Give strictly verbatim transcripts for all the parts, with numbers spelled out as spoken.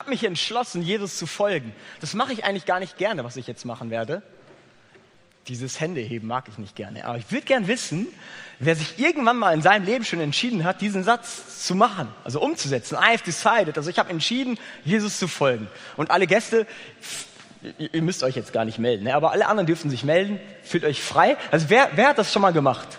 habe mich entschlossen, Jesus zu folgen. Das mache ich eigentlich gar nicht gerne, was ich jetzt machen werde. Dieses Händeheben mag ich nicht gerne. Aber ich würde gern wissen, wer sich irgendwann mal in seinem Leben schon entschieden hat, diesen Satz zu machen, also umzusetzen. I've decided. Also ich habe entschieden, Jesus zu folgen. Und alle Gäste, ihr müsst euch jetzt gar nicht melden, ne? Aber alle anderen dürfen sich melden. Fühlt euch frei. Also wer, wer hat das schon mal gemacht?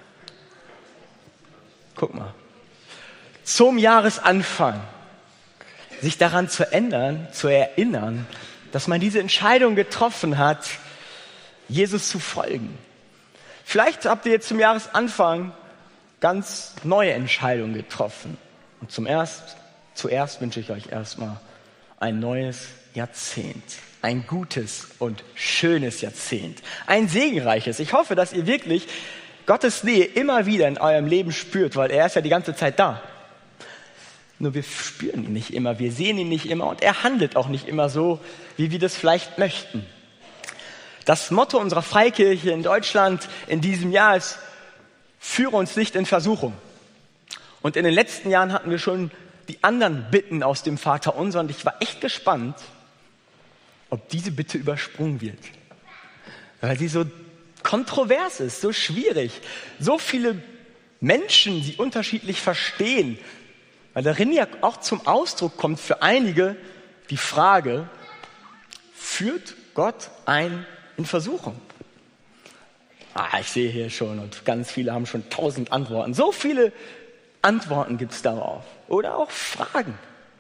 Guck mal. Zum Jahresanfang sich daran zu ändern, zu erinnern, dass man diese Entscheidung getroffen hat, Jesus zu folgen. Vielleicht habt ihr jetzt zum Jahresanfang ganz neue Entscheidungen getroffen. Und zum erst, zuerst wünsche ich euch erstmal ein neues Jahrzehnt. Ein gutes und schönes Jahrzehnt. Ein segenreiches. Ich hoffe, dass ihr wirklich Gottes Nähe immer wieder in eurem Leben spürt, weil er ist ja die ganze Zeit da. Nur wir spüren ihn nicht immer, wir sehen ihn nicht immer und er handelt auch nicht immer so, wie wir das vielleicht möchten. Das Motto unserer Freikirche in Deutschland in diesem Jahr ist, führe uns nicht in Versuchung. Und in den letzten Jahren hatten wir schon die anderen Bitten aus dem Vaterunser und ich war echt gespannt, ob diese Bitte übersprungen wird. Weil sie so kontrovers ist, so schwierig, so viele Menschen sie unterschiedlich verstehen. Weil darin ja auch zum Ausdruck kommt für einige die Frage, führt Gott ein in Versuchung? Ah, ich sehe hier schon und ganz viele haben schon tausend Antworten. So viele Antworten gibt es darauf. Oder auch Fragen.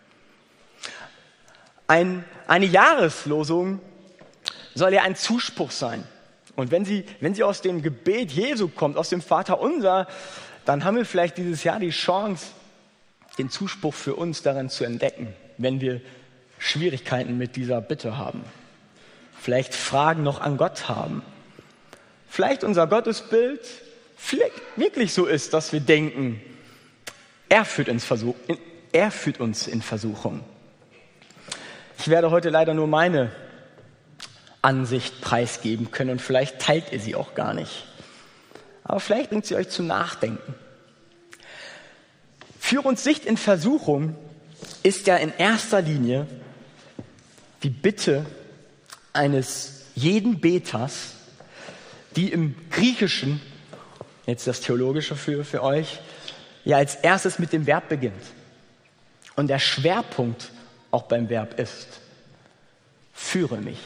Ein, eine Jahreslosung soll ja ein Zuspruch sein. Und wenn sie, wenn sie aus dem Gebet Jesu kommt, aus dem Vaterunser, dann haben wir vielleicht dieses Jahr die Chance, den Zuspruch für uns darin zu entdecken, wenn wir Schwierigkeiten mit dieser Bitte haben. Vielleicht Fragen noch an Gott haben. Vielleicht unser Gottesbild vielleicht wirklich so ist, dass wir denken, er führt, ins Versuch, er führt uns in Versuchung. Ich werde heute leider nur meine Ansicht preisgeben können und vielleicht teilt ihr sie auch gar nicht. Aber vielleicht bringt sie euch zum Nachdenken. Führe uns nicht in Versuchung ist ja in erster Linie die Bitte eines jeden Beters, die im Griechischen, jetzt das Theologische für, für euch, ja als erstes mit dem Verb beginnt. Und der Schwerpunkt auch beim Verb ist, führe mich.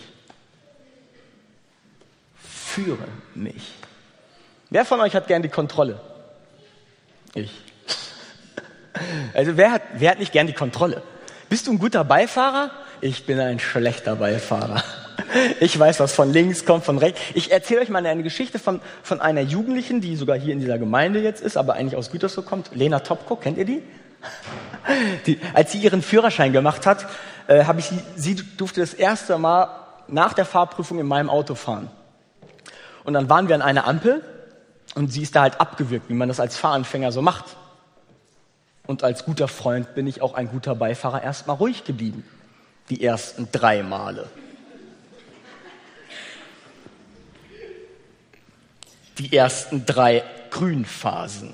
Führe mich. Wer von euch hat gern die Kontrolle? Ich. Also wer hat, wer hat nicht gern die Kontrolle? Bist du ein guter Beifahrer? Ich bin ein schlechter Beifahrer. Ich weiß, was von links kommt, von rechts. Ich erzähle euch mal eine Geschichte von, von einer Jugendlichen, die sogar hier in dieser Gemeinde jetzt ist, aber eigentlich aus Gütersloh kommt. Lena Topko, kennt ihr die? die als sie ihren Führerschein gemacht hat, äh, habe ich sie, sie durfte das erste Mal nach der Fahrprüfung in meinem Auto fahren. Und dann waren wir an einer Ampel und sie ist da halt abgewürgt, wie man das als Fahranfänger so macht. Und als guter Freund bin ich auch ein guter Beifahrer erstmal ruhig geblieben. Die ersten drei Male. Die ersten drei Grünphasen.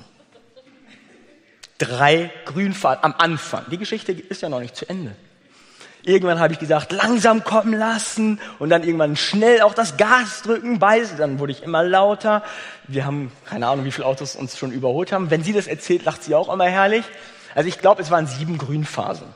Drei Grünphasen am Anfang. Die Geschichte ist ja noch nicht zu Ende. Irgendwann habe ich gesagt, langsam kommen lassen und dann irgendwann schnell auch das Gas drücken, beißen. Dann wurde ich immer lauter. Wir haben keine Ahnung, wie viele Autos uns schon überholt haben. Wenn sie das erzählt, lacht sie auch immer herrlich. Also ich glaube, es waren sieben Grünphasen.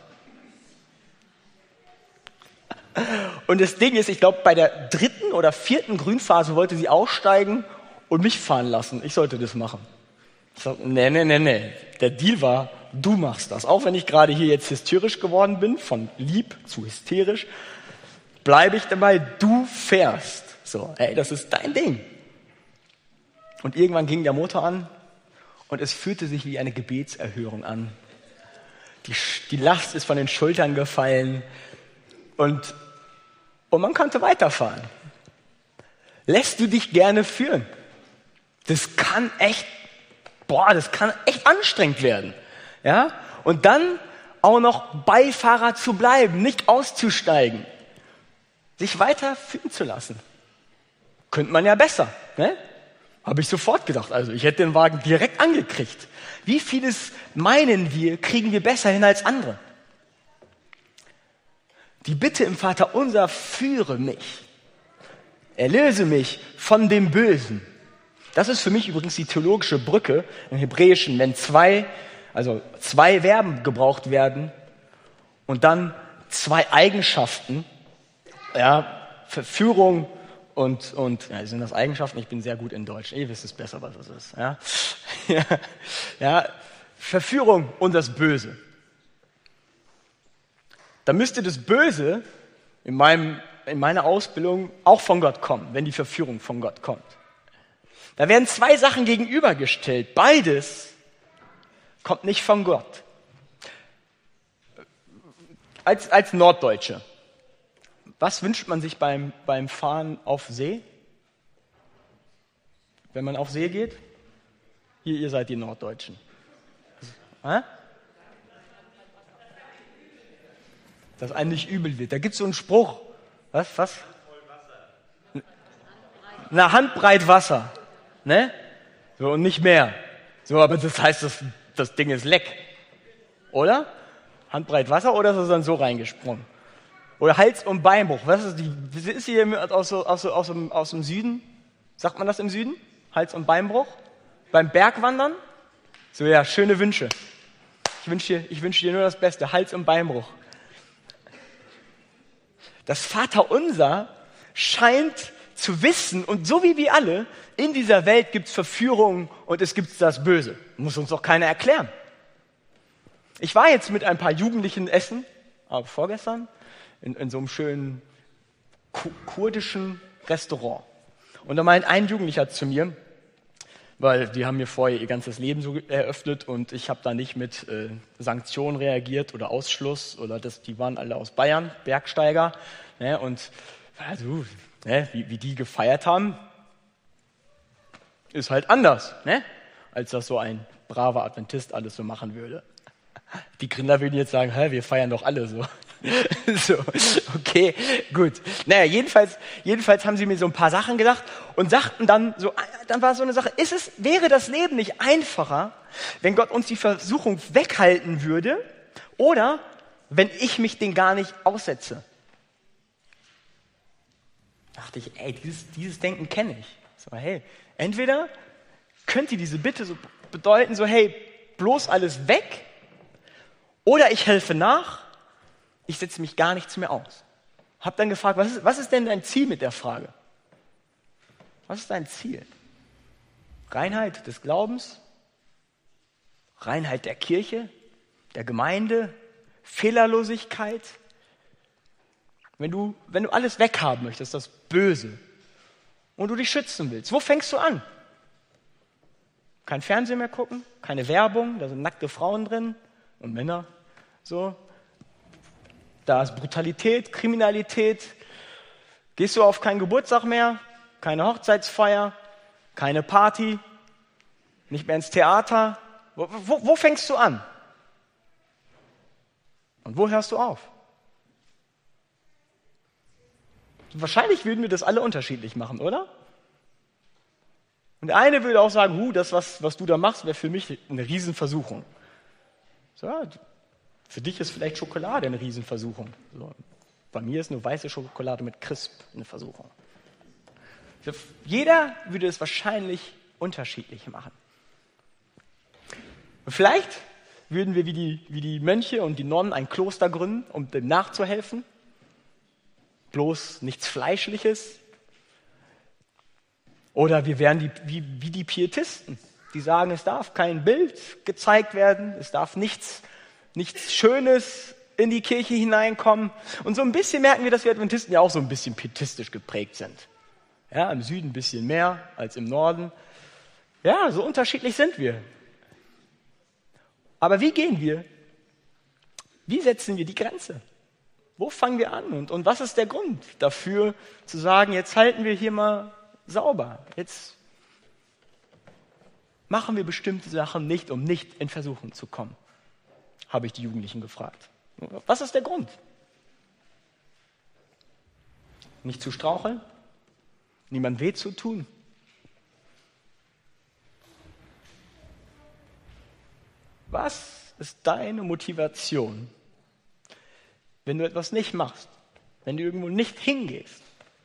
Und das Ding ist, ich glaube, bei der dritten oder vierten Grünphase wollte sie aussteigen und mich fahren lassen. Ich sollte das machen. Ich sag, nee, nee, nee, nee. Der Deal war, du machst das. Auch wenn ich gerade hier jetzt hysterisch geworden bin, von lieb zu hysterisch, bleibe ich dabei, du fährst. So, ey, das ist dein Ding. Und irgendwann ging der Motor an und es fühlte sich wie eine Gebetserhörung an. Die, die Last ist von den Schultern gefallen und, und man konnte weiterfahren. Lässt du dich gerne führen? Das kann echt, boah, das kann echt anstrengend werden. Ja? Und dann auch noch Beifahrer zu bleiben, nicht auszusteigen, sich weiter führen zu lassen. Könnte man ja besser, ne? Habe ich sofort gedacht. Also ich hätte den Wagen direkt angekriegt. Wie vieles meinen wir, kriegen wir besser hin als andere? Die Bitte im Vaterunser: führe mich, erlöse mich von dem Bösen. Das ist für mich übrigens die theologische Brücke im Hebräischen, wenn zwei, also zwei Verben gebraucht werden und dann zwei Eigenschaften, ja, Verführung und, und ja, sind das Eigenschaften? Ich bin sehr gut in Deutsch. Ihr wisst es besser, was das ist. Ja? ja, ja, Verführung und das Böse. Da müsste das Böse in, meinem, in meiner Ausbildung auch von Gott kommen, wenn die Verführung von Gott kommt. Da werden zwei Sachen gegenübergestellt. Beides kommt nicht von Gott. Als, als Norddeutsche, was wünscht man sich beim, beim Fahren auf See? Wenn man auf See geht? Hier, ihr seid die Norddeutschen. Hä? Dass einem nicht übel wird. Da gibt es so einen Spruch. Was? Was? Na, handbreit Wasser. Ne? So, und nicht mehr. So, aber das heißt, das, das Ding ist leck. Oder? Handbreit Wasser, oder ist es dann so reingesprungen? Oder Hals- und Beinbruch. Was ist die? Ist hier aus, aus, aus, dem, aus dem Süden? Sagt man das im Süden? Hals- und Beinbruch? Beim Bergwandern? So, ja, schöne Wünsche. Ich wünsche dir, ich wünsche dir nur das Beste. Hals- und Beinbruch. Das Vaterunser scheint zu wissen, und so wie wir alle, in dieser Welt gibt es Verführung und es gibt das Böse. Muss uns doch keiner erklären. Ich war jetzt mit ein paar Jugendlichen essen, aber vorgestern, in, in so einem schönen ku- kurdischen Restaurant. Und da meint ein Jugendlicher zu mir, weil die haben mir vorher ihr ganzes Leben so eröffnet und ich habe da nicht mit äh, Sanktionen reagiert oder Ausschluss oder das, die waren alle aus Bayern, Bergsteiger, ne, und also, ne, wie, wie die gefeiert haben, ist halt anders, ne, als das so ein braver Adventist alles so machen würde. Die Gründer würden jetzt sagen, hä, wir feiern doch alle so. so, okay, gut. Naja, jedenfalls, jedenfalls haben sie mir so ein paar Sachen gesagt und sagten dann so, dann war so eine Sache, ist es, wäre das Leben nicht einfacher, wenn Gott uns die Versuchung weghalten würde oder wenn ich mich den gar nicht aussetze? Dachte ich, ey, dieses, dieses Denken kenne ich. So, hey, entweder könnte diese Bitte so bedeuten, so, hey, bloß alles weg, oder ich helfe nach, ich setze mich gar nichts mehr aus. Hab dann gefragt, was ist, was ist denn dein Ziel mit der Frage? Was ist dein Ziel? Reinheit des Glaubens? Reinheit der Kirche? Der Gemeinde? Fehlerlosigkeit? Wenn du, wenn du alles weghaben möchtest, das Böse, und du dich schützen willst, wo fängst du an? Kein Fernsehen mehr gucken? Keine Werbung? Da sind nackte Frauen drin und Männer. So, da ist Brutalität, Kriminalität. Gehst du auf keinen Geburtstag mehr, keine Hochzeitsfeier, keine Party, nicht mehr ins Theater. Wo, wo, wo fängst du an? Und wo hörst du auf? Wahrscheinlich würden wir das alle unterschiedlich machen, oder? Und der eine würde auch sagen, huh, das, was, was du da machst, wäre für mich eine Riesenversuchung. So, für dich ist vielleicht Schokolade eine Riesenversuchung. So, bei mir ist nur weiße Schokolade mit Crisp eine Versuchung. So, jeder würde es wahrscheinlich unterschiedlich machen. Und vielleicht würden wir wie die, wie die Mönche und die Nonnen ein Kloster gründen, um dem nachzuhelfen. Bloß nichts Fleischliches. Oder wir wären die, wie, wie die Pietisten, die sagen, es darf kein Bild gezeigt werden, es darf nichts, nichts Schönes in die Kirche hineinkommen. Und so ein bisschen merken wir, dass wir Adventisten ja auch so ein bisschen pietistisch geprägt sind. Ja, im Süden ein bisschen mehr als im Norden. Ja, so unterschiedlich sind wir. Aber wie gehen wir? Wie setzen wir die Grenze? Wo fangen wir an? Und, und was ist der Grund dafür, zu sagen, jetzt halten wir hier mal sauber. Jetzt machen wir bestimmte Sachen nicht, um nicht in Versuchung zu kommen, habe ich die Jugendlichen gefragt. Was ist der Grund? Nicht zu straucheln? Niemand weh zu tun? Was ist deine Motivation, wenn du etwas nicht machst, wenn du irgendwo nicht hingehst.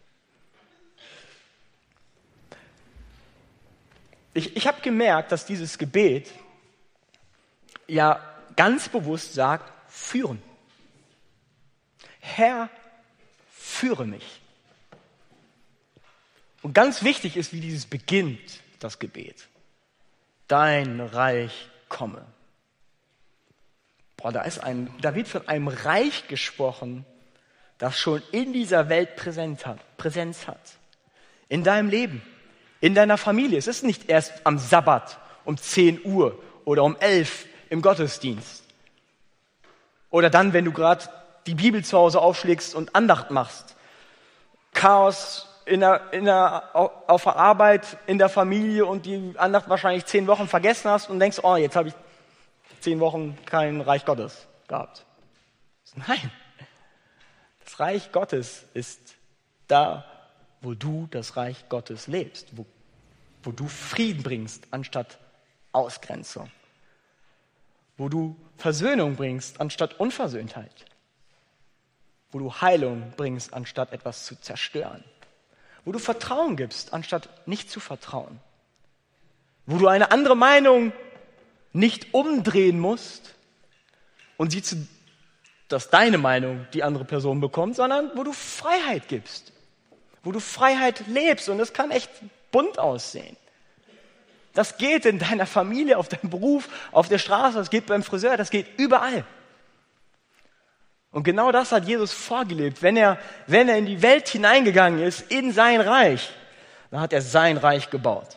Ich, ich habe gemerkt, dass dieses Gebet ja ganz bewusst sagt, führen. Herr, führe mich. Und ganz wichtig ist, wie dieses beginnt, das Gebet. Dein Reich komme. Boah, da ist ein, da wird von einem Reich gesprochen, das schon in dieser Welt Präsenz hat, Präsenz hat. In deinem Leben, in deiner Familie. Es ist nicht erst am Sabbat um zehn Uhr oder um elf im Gottesdienst. Oder dann, wenn du gerade die Bibel zu Hause aufschlägst und Andacht machst. Chaos in der, in der, auf der Arbeit, in der Familie und die Andacht wahrscheinlich zehn Wochen vergessen hast und denkst, oh, jetzt habe ich zehn Wochen kein Reich Gottes gehabt. Nein, das Reich Gottes ist da, wo du das Reich Gottes lebst, wo, wo du Frieden bringst anstatt Ausgrenzung, wo du Versöhnung bringst anstatt Unversöhntheit, wo du Heilung bringst anstatt etwas zu zerstören, wo du Vertrauen gibst anstatt nicht zu vertrauen, wo du eine andere Meinung nicht umdrehen musst und sie zu, dass deine Meinung die andere Person bekommt, sondern wo du Freiheit gibst, wo du Freiheit lebst. Und das kann echt bunt aussehen. Das geht in deiner Familie, auf deinem Beruf, auf der Straße, das geht beim Friseur, das geht überall. Und genau das hat Jesus vorgelebt. Wenn er, wenn er in die Welt hineingegangen ist, in sein Reich, dann hat er sein Reich gebaut.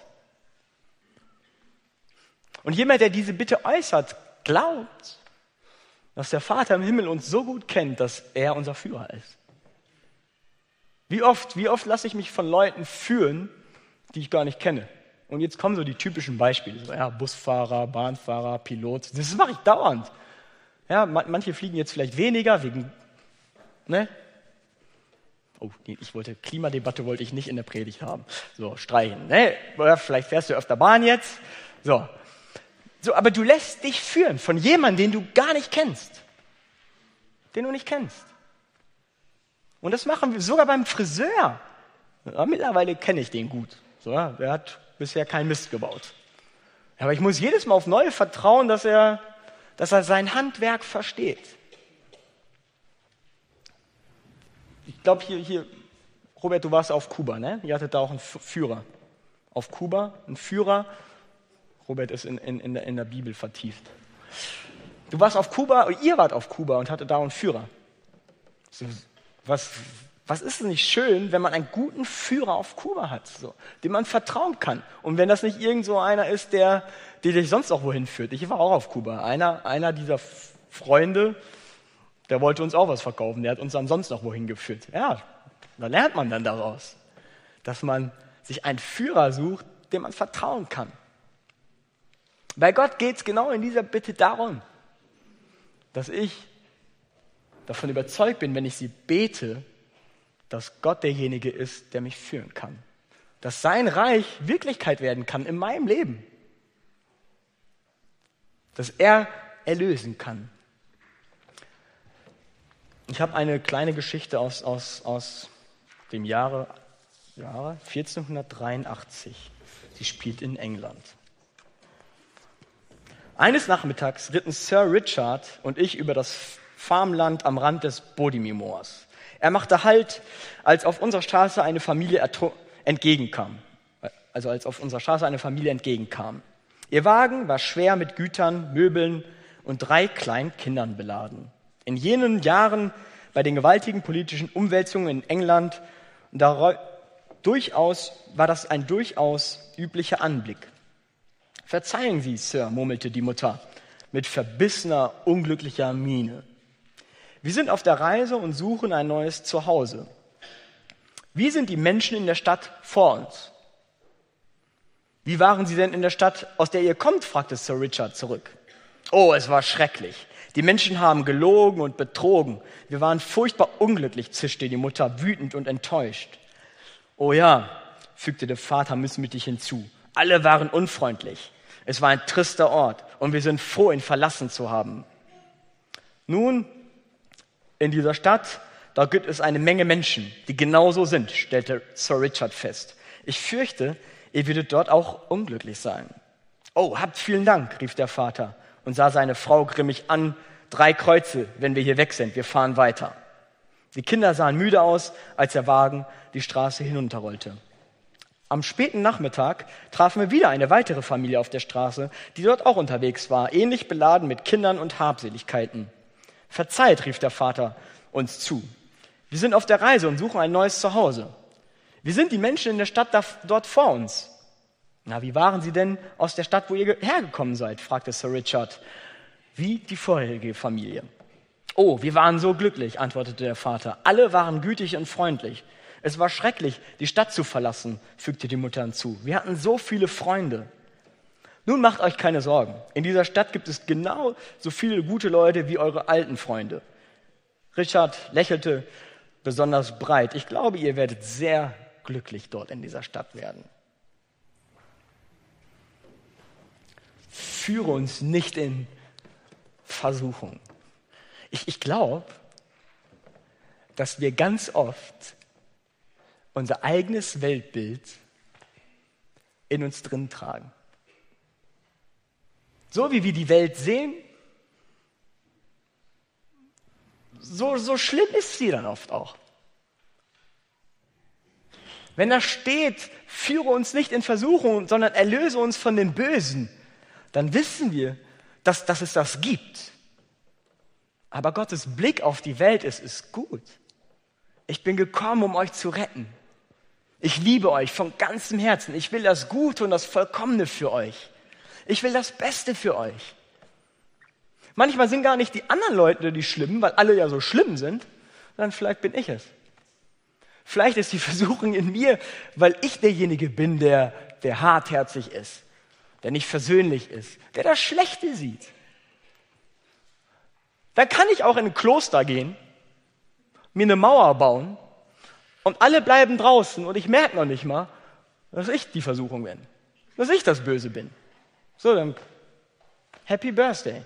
Und jemand, der diese Bitte äußert, glaubt, dass der Vater im Himmel uns so gut kennt, dass er unser Führer ist. Wie oft, wie oft lasse ich mich von Leuten führen, die ich gar nicht kenne. Und jetzt kommen so die typischen Beispiele. So, ja, Busfahrer, Bahnfahrer, Pilot. Das mache ich dauernd. Ja, manche fliegen jetzt vielleicht weniger wegen, ne? Oh, ich wollte, Klimadebatte wollte ich nicht in der Predigt haben. So, streichen, ne? Oder vielleicht fährst du öfter Bahn jetzt. So. So, aber du lässt dich führen von jemandem, den du gar nicht kennst. Den du nicht kennst. Und das machen wir sogar beim Friseur. Ja, mittlerweile kenne ich den gut. So, ja, der hat bisher keinen Mist gebaut. Aber ich muss jedes Mal auf Neue vertrauen, dass er, dass er sein Handwerk versteht. Ich glaube, hier, hier, Robert, du warst auf Kuba, ne? Ihr hattet da auch einen Führer. Auf Kuba, ein Führer. Robert ist in, in, in, der, in der Bibel vertieft. Du warst auf Kuba, ihr wart auf Kuba und hattet da einen Führer. Was, was ist denn nicht schön, wenn man einen guten Führer auf Kuba hat, so, dem man vertrauen kann? Und wenn das nicht irgend so einer ist, der, der dich sonst auch wohin führt. Ich war auch auf Kuba. Einer, einer dieser Freunde, der wollte uns auch was verkaufen. Der hat uns dann sonst noch wohin geführt. Ja, da lernt man dann daraus, dass man sich einen Führer sucht, dem man vertrauen kann. Bei Gott geht es genau in dieser Bitte darum, dass ich davon überzeugt bin, wenn ich sie bete, dass Gott derjenige ist, der mich führen kann. Dass sein Reich Wirklichkeit werden kann in meinem Leben. Dass er erlösen kann. Ich habe eine kleine Geschichte aus, aus, aus dem Jahre, Jahre vierzehnhundertdreiundachtzig. Sie spielt in England. Eines Nachmittags ritten Sir Richard und ich über das Farmland am Rand des Bodimi-Moors. Er machte Halt, als auf unserer Straße eine Familie entgegenkam. Also als auf unserer Straße eine Familie entgegenkam. Ihr Wagen war schwer mit Gütern, Möbeln und drei kleinen Kindern beladen. In jenen Jahren, bei den gewaltigen politischen Umwälzungen in England, da durchaus, war das ein durchaus üblicher Anblick. »Verzeihen Sie, Sir«, murmelte die Mutter mit verbissener, unglücklicher Miene. »Wir sind auf der Reise und suchen ein neues Zuhause. Wie sind die Menschen in der Stadt vor uns?« »Wie waren Sie denn in der Stadt, aus der ihr kommt?« fragte Sir Richard zurück. »Oh, es war schrecklich. Die Menschen haben gelogen und betrogen. Wir waren furchtbar unglücklich«, zischte die Mutter wütend und enttäuscht. »Oh ja«, fügte der Vater missmütig hinzu, »alle waren unfreundlich. Es war ein trister Ort und wir sind froh, ihn verlassen zu haben.« »Nun«, In dieser Stadt, da gibt es eine Menge Menschen, die genauso sind, stellte Sir Richard fest. Ich fürchte, ihr würdet dort auch unglücklich sein. Oh, habt vielen Dank, rief der Vater und sah seine Frau grimmig an. Drei Kreuze, wenn wir hier weg sind, wir fahren weiter. Die Kinder sahen müde aus, als der Wagen die Straße hinunterrollte. Am späten Nachmittag trafen wir wieder eine weitere Familie auf der Straße, die dort auch unterwegs war, ähnlich beladen mit Kindern und Habseligkeiten. Verzeiht, rief der Vater uns zu. Wir sind auf der Reise und suchen ein neues Zuhause. Wie sind die Menschen in der Stadt da, dort vor uns? Na, wie waren sie denn aus der Stadt, wo ihr hergekommen seid? Fragte Sir Richard. Wie die vorherige Familie. Oh, wir waren so glücklich, antwortete der Vater. Alle waren gütig und freundlich. Es war schrecklich, die Stadt zu verlassen, fügte die Mutter hinzu. Wir hatten so viele Freunde. Nun macht euch keine Sorgen. In dieser Stadt gibt es genau so viele gute Leute wie eure alten Freunde. Richard lächelte besonders breit. Ich glaube, ihr werdet sehr glücklich dort in dieser Stadt werden. Führe uns nicht in Versuchung. Ich, ich glaube, dass wir ganz oft unser eigenes Weltbild in uns drin tragen. So wie wir die Welt sehen, so, so schlimm ist sie dann oft auch. Wenn da steht, führe uns nicht in Versuchung, sondern erlöse uns von dem Bösen, dann wissen wir, dass, dass es das gibt. Aber Gottes Blick auf die Welt ist, ist gut. Ich bin gekommen, um euch zu retten. Ich liebe euch von ganzem Herzen. Ich will das Gute und das Vollkommene für euch. Ich will das Beste für euch. Manchmal sind gar nicht die anderen Leute die Schlimmen, weil alle ja so schlimm sind, sondern vielleicht bin ich es. Vielleicht ist die Versuchung in mir, weil ich derjenige bin, der, der hartherzig ist, der nicht versöhnlich ist, der das Schlechte sieht. Dann kann ich auch in ein Kloster gehen, mir eine Mauer bauen und alle bleiben draußen und ich merke noch nicht mal, dass ich die Versuchung bin, dass ich das Böse bin. So, dann Happy Birthday.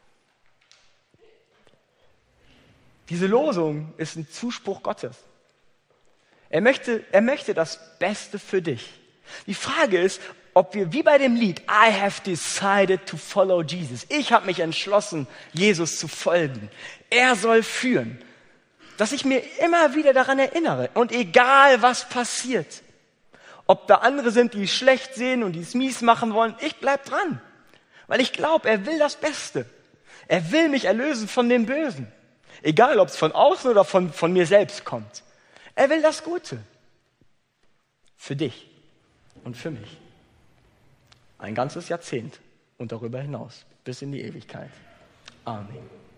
Diese Losung ist ein Zuspruch Gottes. Er möchte, er möchte das Beste für dich. Die Frage ist, ob wir wie bei dem Lied I have decided to follow Jesus. Ich habe mich entschlossen, Jesus zu folgen. Er soll führen. Dass ich mir immer wieder daran erinnere. Und egal, was passiert, ob da andere sind, die es schlecht sehen und die es mies machen wollen, ich bleib dran. Weil ich glaube, er will das Beste. Er will mich erlösen von dem Bösen. Egal, ob es von außen oder von, von mir selbst kommt. Er will das Gute. Für dich und für mich. Ein ganzes Jahrzehnt und darüber hinaus. Bis in die Ewigkeit. Amen.